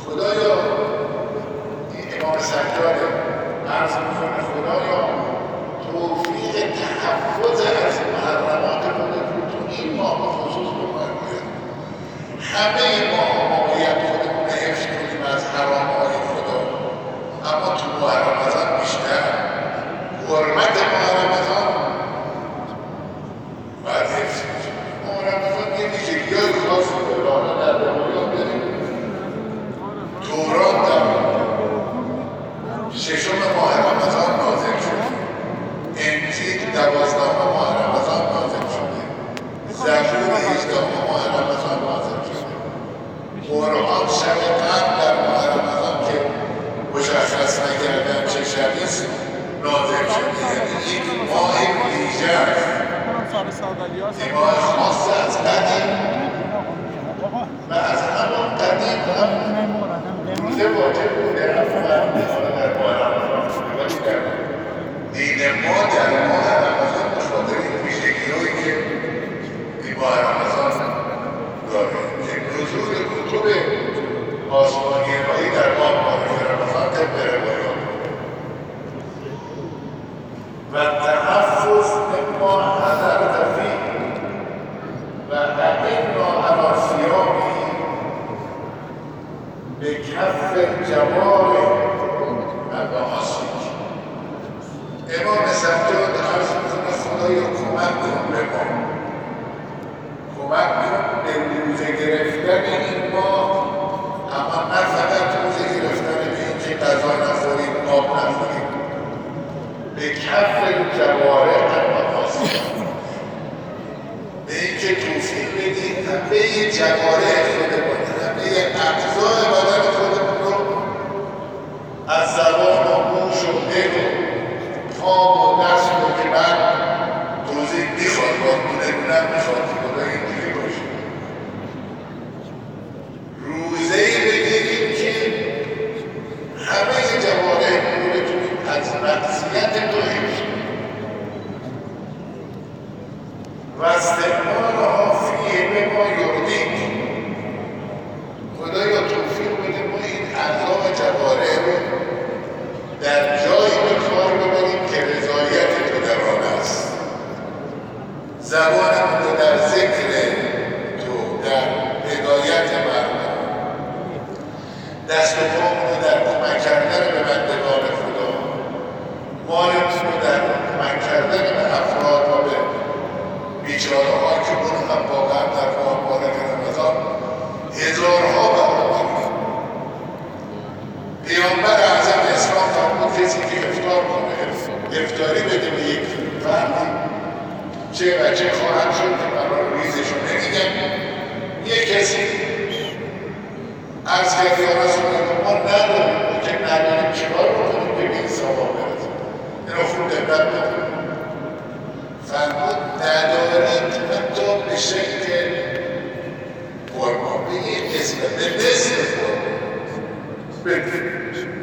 خدایا این امام سجاد عرض میکنه خدایا توفیق تحفظ از محرمات خودت رو تو این ماه به خصوص بفرمایید. همه ما باید خودمون رو حفظ کنیم از حرام‌های خدا، اما تو ماه رمضان بیشتر حرمت ماه رمضان باید حفظ کنیم. ماه رمضان یه ویژگی‌های خاصی داره. حالا در روایات داریم تورات در ششم ماه رمضان نازل شده، انجیل 12 ماه رمضان نازل شده، زبور 18 ماه رمضان نازل شده، قرآن شب قدر در ماه رمضان که مشخص نکردن چه شبی است نازل شده. یعنی یک ماه ویژه است، یک ماه خاص از قدیم و از همان قدیم هم روزه واجب بوده. در ماه رمضان دین ما در ماه رمضان به خاطر این ویژگی‌هایی که این ماه رمضان داره که نزول کتب آسمانی الهی در ماه مبارک رمضان طبق روایات و تحفظ مما حضرت فیه و اعنا علی صیامه بکف الجوارح و معاصیه. امام سجاد عرض میکنه خدایا کمک کن به ما، کمک کن به روزه گرفتن این ماه، اما نه فقط روزه گرفتن به این که غذا نخوریم آب نخوریم، به کف جوارح و معاصیه، به این که توفیق بدیم همه جوارح خودمون، همه اعضای بدن خودمون رو از زبان و گوش و دل و پام و دست رو که من توضیح میخواد بانگونه میخواد که خدای اینجوری باشه روزه‌ای بگیریم که همه جوارح رو بتونیم از معصیت تو حفظ کنیم و استعمالها فیه به ما یردیک. خدایا توفیق بده ما این اعضا و جوارح رو در جایی به کار ببریم که رضایت تو در آن است، زبانمون رو در ذکر تو، در هدایت مردم، دست و پامون رو در کمک کردن به بندگان خدا، مالمون رو در کمک کردن به افراد و به بیچاره‌ها که اون هم واقعا در ماه مبارک رمضان هزارها برابر. پیامبر اعظم اسلام فرمود کسی که افطار کنه، افطاری بده به یک فردی، چه و چه خواهد شد که قرار ریزش رو نمیگم، یک کسی عرض کرد یا رسول الله ما نداریم که نداریم چیکار رو کنیم که به این ثواب برسیم. این رو خوب دقت بکنیم. فرمود ندارید حتی به شکل قربان به یک قسمت به نصف قربان بدید.